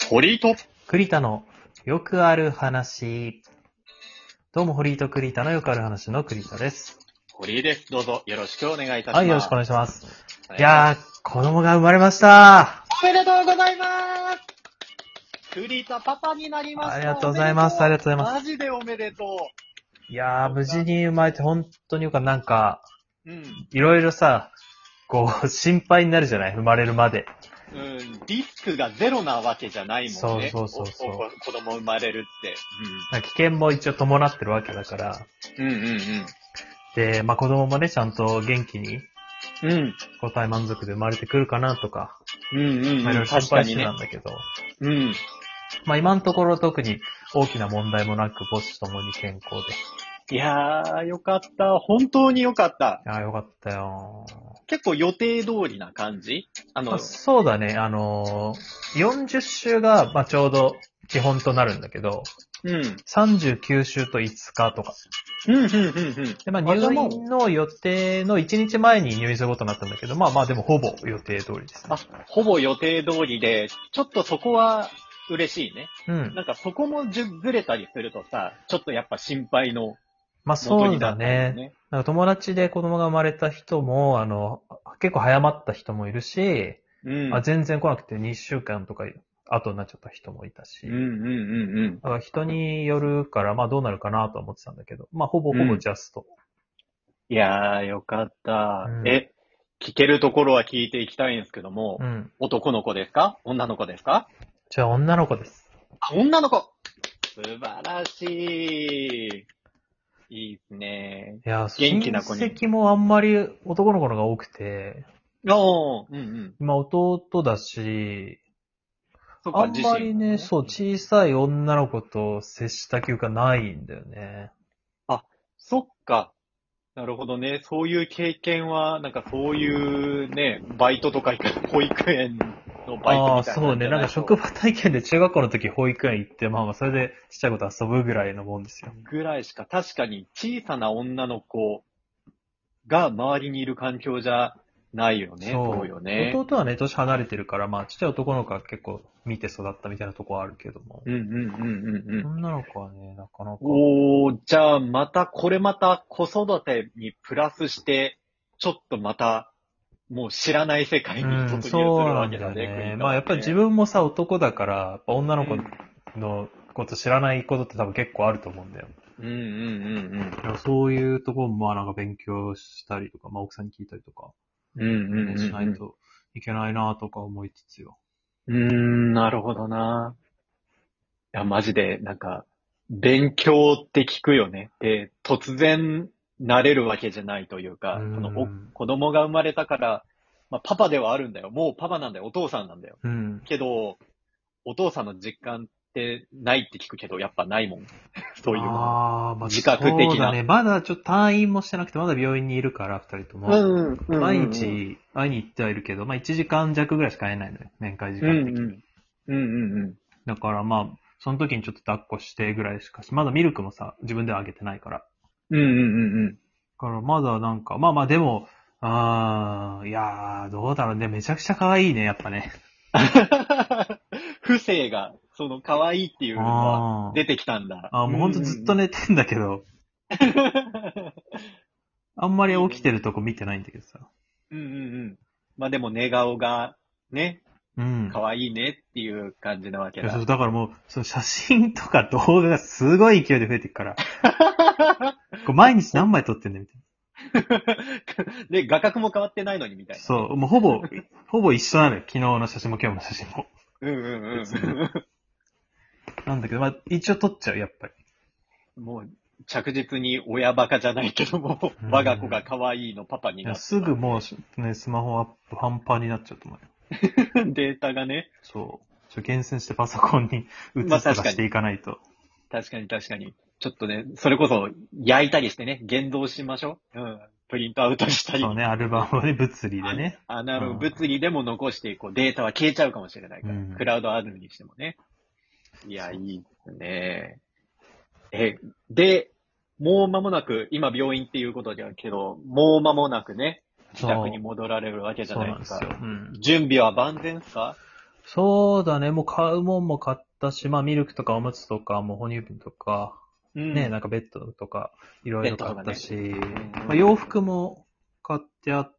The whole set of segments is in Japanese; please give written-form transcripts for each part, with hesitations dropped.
堀井と栗田のよくある話。どうも、堀井と栗田のよくある話の栗田です。 堀井です。どうぞよろしくお願いいたします。 はい、よろしくお願いします。 はいいやー、子供が生まれました。 おめでとうございます。栗田パパになりました。 ありがとうございます。ありがとうございます。 マジでおめでとう。いやー、無事に生まれて本当によかった。なんか、 いろいろさ、心配になるじゃない？生まれるまで。 リスクがゼロなわけじゃないもんね。 そう。 子供生まれるって。 危険も一応伴ってるわけだから。で、子供もね、ちゃんと元気に、個体満足で生まれてくるかなとか、いろいろ心配してたんだけど、今のところ特に大きな問題もなく、母子ともに健康で。 いやー、よかった。本当によかった。 いやー、よかったよ。 結構予定通りな感じ？ そうだね。40週が、ちょうど基本となるんだけど、39週と5日とか。で、入院の予定の1日前に入院することになったんだけど、でもほぼ予定通りですね。 ほぼ予定通りで、ちょっとそこは嬉しいね。なんかそこもずれたりするとさ、ちょっとやっぱ心配のそうだね。なんか友達で子供が生まれた人も、結構早まった人もいるし、全然来なくて2週間とか後になっちゃった人もいたし。だから人によるから、どうなるかなとは思ってたんだけど、ほぼジャスト。 いやー、よかった。聞けるところは聞いていきたいんですけども、男の子ですか？女の子ですか？ じゃあ女の子です。 女の子！素晴らしい。いいですね。 いや、 元気な子に。 親戚もあんまり男の子のが多くて、今弟だし、あんまりね、小さい女の子と接した記憶がないんだよね。 あ、そっか。なるほどね。そういう経験は、なんかそういうね、バイトとか保育園のバイトみたいな。 そうね。なんか職場体験で中学校の時保育園行って、それでちっちゃい子と遊ぶぐらいのもんですよ。 ぐらいしか、確かに小さな女の子が周りにいる環境じゃないよね。そうよね。 弟はね、年離れてるから、ちっちゃい男の子は結構見て育ったみたいなとこはあるけども。女の子はね、なかなか。 じゃあまた子育てにプラスして、ちょっとまた、もう知らない世界に突入するわけだね。 やっぱり自分もさ、男だから、女の子のこと知らないことって多分結構あると思うんだよ。そういうところもなんか勉強したりとか、奥さんに聞いたりとか、しないといけないなとか思いつつよ。 なるほどな。いや、マジで、なんか、勉強って聞くよね。で、突然なれるわけじゃないというか、子供が生まれたから、パパではあるんだよ。もうパパなんだよ。お父さんなんだよ。けど、お父さんの実感ってないって聞くけど、やっぱないもん。そういうの。自覚的な。 そうだね。まだちょっと退院もしてなくて、まだ病院にいるから、二人とも。毎日会いに行ってはいるけど、1時間弱ぐらいしか会えないのよ。面会時間的に。だからその時にちょっと抱っこしてぐらいしかし、まだミルクもさ、自分ではあげてないから。だからまだなんか、でも、いやー、どうだろうね。めちゃくちゃ可愛いね、やっぱね。 不正が、可愛いっていうのは出てきたんだ。 もうほんとずっと寝てんだけど。あんまり起きてるとこ見てないんだけどさ。 でも寝顔が、ね。可愛いねっていう感じなわけだ。 だからもう、その写真とか動画がすごい勢いで増えていくから。毎日何枚撮ってんねんみたいな。 で、画角も変わってないのにみたいな。 そう、もうほぼ一緒なのよ。昨日の写真も今日の写真も。なんだけど、一応撮っちゃう、やっぱり。 もう、着実に親バカじゃないけども、我が子が可愛いのパパになって。 すぐもうね、スマホアップパンパンになっちゃうと思うよ。 データがね。 そう。厳選してパソコンに移すとかしていかないと。 確かに。ちょっとね、それこそ焼いたりしてね、現像しましょう。プリントアウトしたり。 そうね、アルバムをね、物理でね。 物理でも残していこう。データは消えちゃうかもしれないから。クラウドあるにしてもね。いや、いいですね。で、もう間もなく、今病院っていうことだけど、もう間もなくね、自宅に戻られるわけじゃないですか。準備は万全ですか？ そうだね、もう買うもんも買ったし、まあミルクとかおむつとか、もう哺乳瓶とか、ね、なんかベッドとか、いろいろ買ったし、まあ洋服も買ってあって、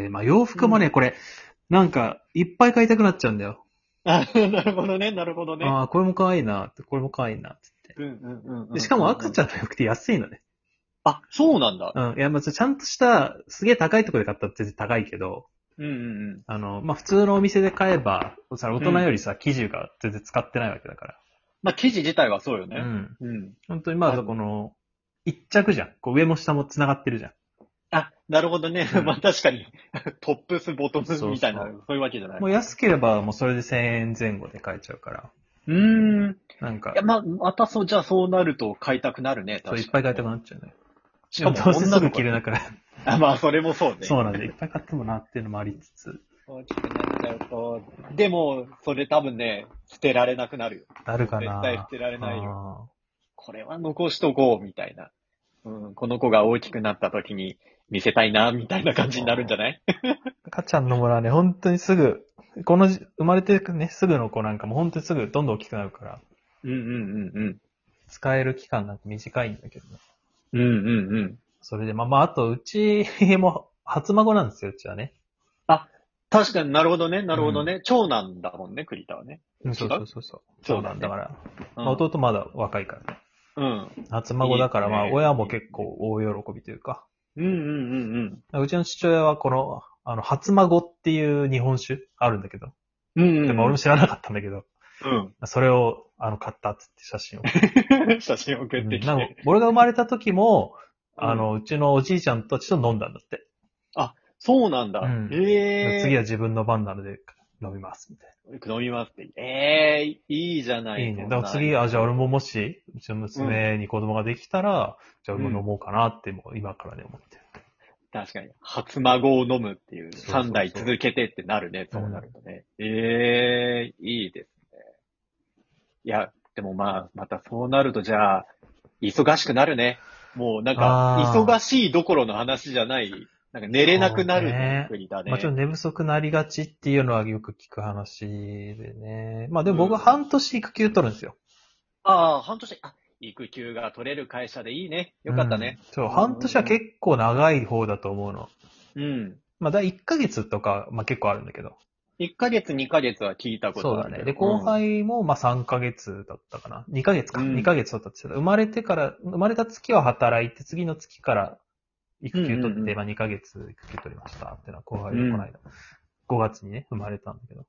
まあ洋服もね、これ、なんか、いっぱい買いたくなっちゃうんだよ。 あ、なるほどね、なるほどね。 ああ、これも可愛いなって、これも可愛いなって。で、しかも赤ちゃんの服って安いのね。 あ、そうなんだ。 うん。いや、まあ、ちゃんとした、すげえ高いところで買ったら全然高いけど、まあ、普通のお店で買えば、大人よりさ、生地が全然使ってないわけだから。 まあ、生地自体はそうよね。 本当にまあ、この、一着じゃん。こう上も下も繋がってるじゃん。 あ、なるほどね。まあ確かに、トップス、ボトムみたいな、そういうわけじゃない。 もう安ければもうそれで1000円前後で買えちゃうから。なんか。 いや、またじゃあそうなると買いたくなるね。 そう、いっぱい買いたくなっちゃうね。 しかも、 どうせすぐ着るだから。 あ、まあ、それもそうね。 そうなんで、いっぱい買ってもなっていうのもありつつ。 大きくなっちゃうと、でも、それ多分ね、捨てられなくなるよ。 なるかな。 絶対捨てられないよ。これは残しとこう、みたいな。この子が大きくなった時に見せたいな、みたいな感じになるんじゃない？ 赤ちゃんの村はね、本当にすぐ、生まれてね、すぐの子なんかも本当にすぐどんどん大きくなるから。使える期間なんか短いんだけどね。それで、まあ、あと、うちも初孫なんですよ、うちはね。 あ、確かになるほどね、なるほどね。長男だもんね、栗田はね。 そう。長男だから。弟まだ若いからね。初孫だから、まあ、親も結構大喜びというか。うちの父親はこの、初孫っていう日本酒あるんだけど。でも俺も知らなかったんだけど。それを、買ったっつって写真を。 写真を送ってきて。 俺が生まれた時も、うちのおじいちゃんたちと飲んだんだって。 あ、そうなんだ。 次は自分の番なので飲みます、みたいな。飲みますって。いいじゃない。 いいね。だから次、じゃあ俺ももし、うちの娘に子供ができたら、じゃあ俺も飲もうかなって、もう今からね思ってる。 確かに。初孫を飲むっていう、3代続けてってなるね、そうなるとね。いいですね。いや、でもまたそうなるとじゃあ、忙しくなるね。もうなんか、忙しいどころの話じゃない、なんか寝れなくなるね、栗田ね。 まあちょっと寝不足なりがちっていうのはよく聞く話でね。まあでも僕は半年育休取るんですよ。 半年、育休が取れる会社でいいね。よかったね。 そう、半年は結構長い方だと思うの。まあだ1ヶ月とか、まあ結構あるんだけど。 1ヶ月、2ヶ月は聞いたことある。 そうだね。で、後輩もまあ3ヶ月だったかな。2ヶ月か。2ヶ月だったって言ってた。生まれた月は働いて、次の月から育休取って、まあ2ヶ月育休取りましたっていうのは後輩でこの間。5月にね、生まれたんだけど。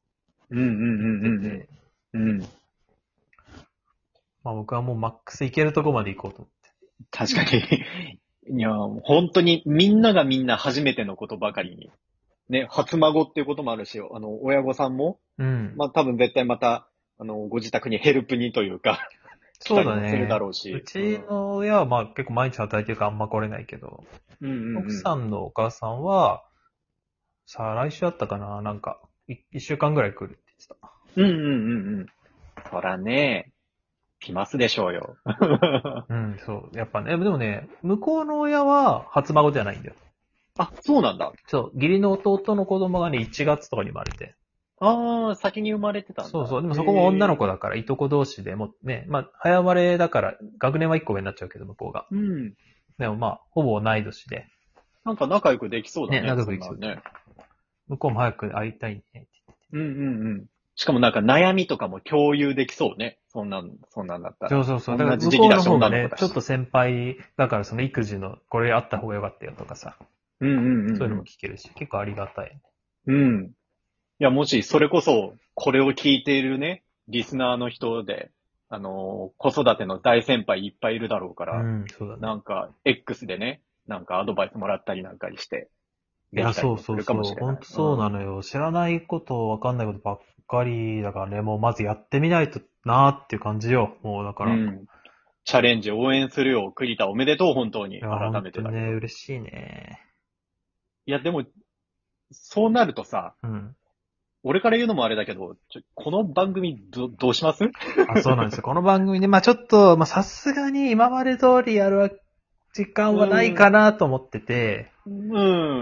まあ僕はもうマックス行けるとこまで行こうと思って。 確かに。いや、本当にみんながみんな初めてのことばかりに。ね、初孫っていうこともあるし、親御さんも、まあ多分絶対また、ご自宅にヘルプにというか、 そうだね。 するだろうし。 うちの親はまあ結構毎日働いてるからあんま来れないけど、奥さんのお母さんは、さあ来週あったかな、なんか、1週間ぐらい来るって言ってた。そらね、来ますでしょうよ。 そう。やっぱね、でもね、向こうの親は初孫じゃないんだよ。 あ、そうなんだ。 そう、義理の弟の子供がね、1月とかに生まれて。 先に生まれてたんだ。 そう。でもそこも女の子だから、いとこ同士でもね、まあ、早生まれだから、学年は1個上になっちゃうけど、向こうが。でもまあ、ほぼ同い年で。 なんか仲良くできそうだね。 仲良くできそうだね。向こうも早く会いたいねって言って。しかもなんか悩みとかも共有できそうね。そんなんだったら。 そう。だから向こうの方がね、ちょっと先輩だからその育児のこれあった方がよかったよとかさ。そういうのも聞けるし、結構ありがたい。 いや、もしそれこそこれを聞いているね、リスナーの人で、子育ての大先輩いっぱいいるだろうから、 そうだね。 なんか X でね、なんかアドバイスもらったりなんかにして、 いや、そう。本当そうなのよ。知らないこと、わかんないことばっかりだからね、もうまずやってみないとなーっていう感じよ。もうだから。 チャレンジ応援するよ。栗田おめでとう、本当に。改めてだね、嬉しいね。 いや、でも、そうなるとさ、俺から言うのもあれだけど、この番組どうします？ そうなんですよ。この番組ね、まあちょっと、まあさすがに今まで通りやる時間はないかなと思ってて、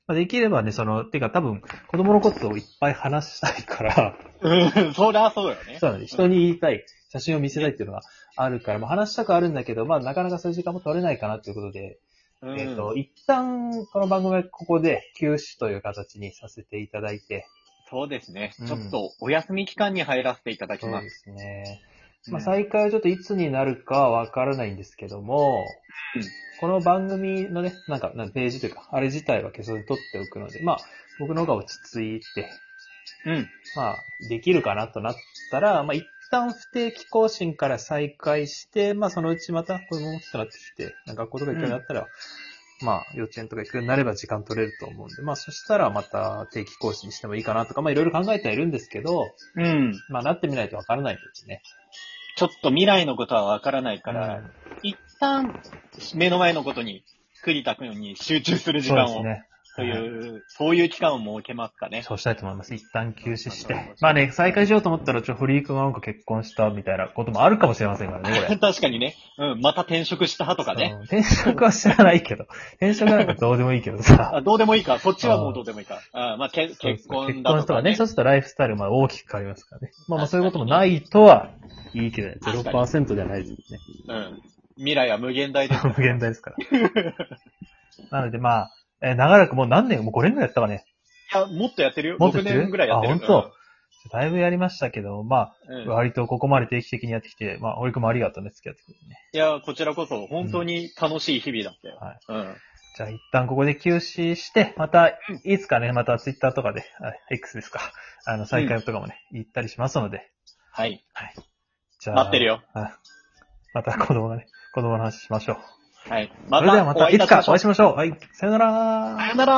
まあ、できればね、てか多分、子供のことをいっぱい話したいから、 そりゃそうよね。 そうだね。人に言いたい、写真を見せたいっていうのがあるから、まあ話したくあるんだけど、まあなかなかそういう時間も取れないかなということで、一旦、この番組はここで休止という形にさせていただいて。 そうですね。ちょっとお休み期間に入らせていただきます。 そうですね。まあ再開はちょっといつになるかはわからないんですけども、この番組のね、なんかページというか、あれ自体は消さず取っておくので、まあ、僕の方が落ち着いて、まあ、できるかなとなったら、まあ一旦不定期更新から再開して、まあそのうちまた子供も大きくなってきて、学校とか行くようになったら、まあ幼稚園とか行くようになれば時間取れると思うんで、まあそしたらまた定期更新してもいいかなとか、まあいろいろ考えてはいるんですけど、まあなってみないとわからないですね。 ちょっと未来のことはわからないから、一旦目の前のことに栗田君に集中する時間を。そうですね。そういう期間を設けますかね。 そうしたいと思います。一旦休止して。まあね、再開しようと思ったら、フリークがなんか結婚したみたいなこともあるかもしれませんからね、これ。 確かにね。また転職したとかね。 転職は知らないけど。転職なんかどうでもいいけどさ。 どうでもいいか。そっちはもうどうでもいいか。まあ、結婚だとか、ね。 結婚とかね。そうするとライフスタイルまあ大きく変わりますからね。まあそういうこともないとはいいけどね。0% ではないですね。 未来は無限大ですから。 無限大ですから。なのでまあ、長らくもう何年、もう5年ぐらいやったかね。 いや、もっとやってるよ。6年ぐらいやってる。 本当。だいぶやりましたけど、まあ、割とここまで定期的にやってきて、まあ、堀君もありがとうね、付き合ってくれてね。 いや、こちらこそ、本当に楽しい日々だったよ。 じゃあ、一旦ここで休止して、また、いつかね、またツイッターとかで、X ですか。再開とかもね、行ったりしますので。 はい。 じゃあ、 待ってるよ。 また子供の話しましょう。 はい。 それではまたいつかお会いしましょう。はい。さよなら。 さよなら。